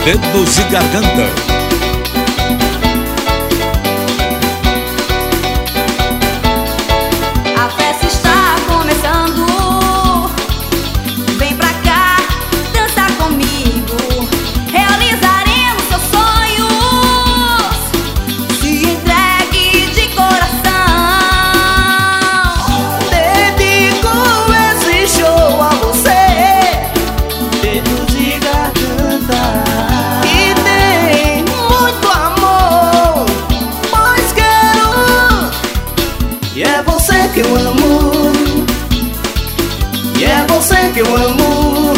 Dedos e Garganta. A festa está começando. Vem pra cá, dançar comigo. Realizaremos seus sonhos. Se entregue de coração. Dedico esse show a você, Dedos e Garganta. E tem muito amor, pois quero. E é você que eu amo. E é você que eu amo.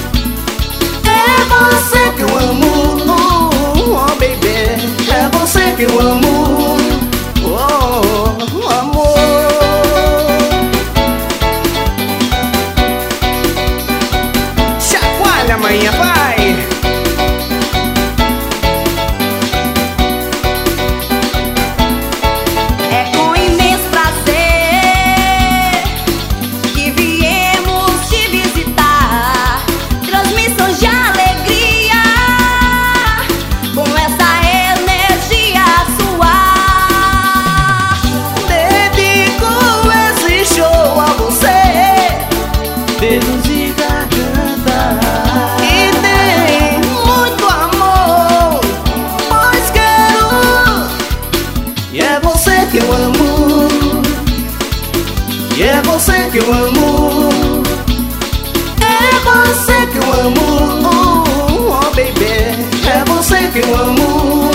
É você que eu amo. Oh, baby. É você que eu amo. Oh, amor. Chacoalha, manhã, vai. É com imenso prazer que viemos te visitar. Transmissões de alegria com essa energia sua. Dedico esse show a você, Dedos e Garganta. E tem muito amor, pois quero. E é você que eu amo. E é você que eu amo. É você que eu amo. Oh, baby. É você que eu amo.